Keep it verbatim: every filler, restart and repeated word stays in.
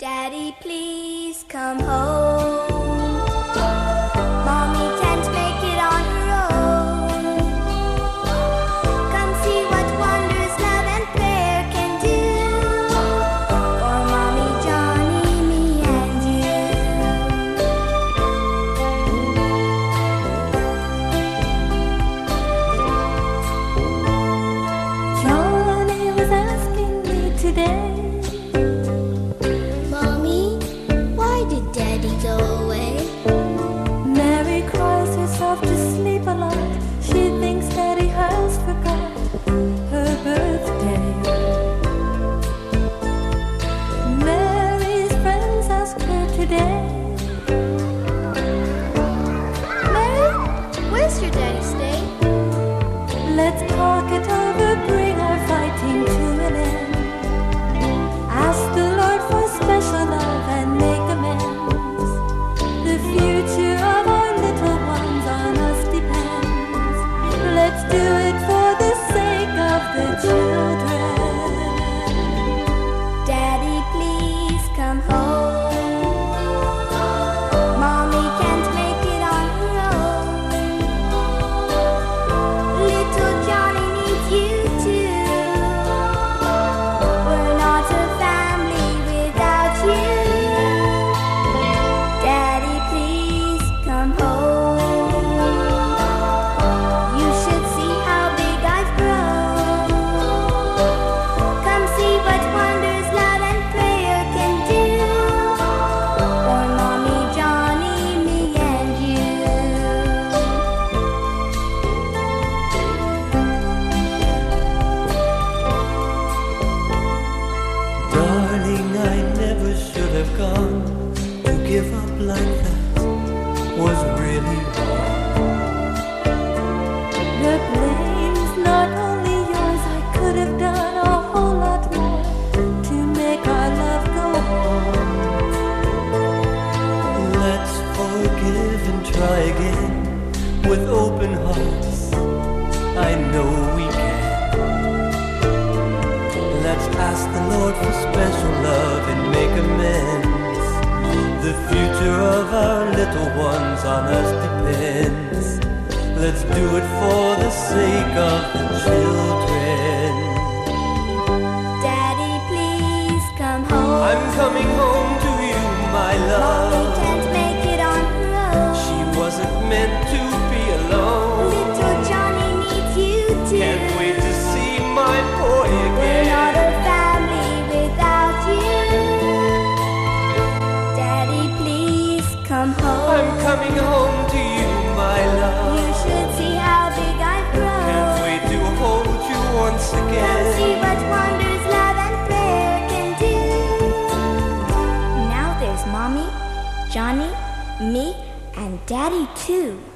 Daddy, please come home. Mommy can't make it on her own. Come see what wonders love and prayer can do for Mommy, Johnny, me and you. Johnny was asking me today, Daddy, go away. Mary cries herself to sleep a lot. She thinks Daddy has forgot her birthday. Mary's friends ask her today, Mary, where's your daddy stay? let's talk it over, bring our fighting to an end. Ask the Lord for special love and make amends. The future of our little ones on us depends. Let's do it for the sake of the children. Daddy, please come home. Mommy can't make it on her own. Little Johnny needs you too. We're not a family without you. Daddy, please come home. You should see how big I've grown. Come see what wonders love and prayer can do for Mommy, Johnny, me and you. Darling, I never should have gone. To give up like that was really wrong. The blame's not only yours. I could have done a whole lot more to make our love go on. Let's forgive and try again with open hearts. I know we can. Let's ask the Lord for special love and make amends. The future of our little ones on us depends. Let's do it for the sake of the children. Daddy, please come home. I'm coming home to you, my Mommy love. can't make it on her own. She wasn't meant to be alone. Little Johnny needs you too. Can't wait to see my boy We're not again. a family without you. Daddy, please come home. I'm coming home to you, my You love. should see how big I've grown. Can't wait to hold you once Come see again. what wonders love and prayer can do. Now there's Mommy, Johnny, me, and Daddy too.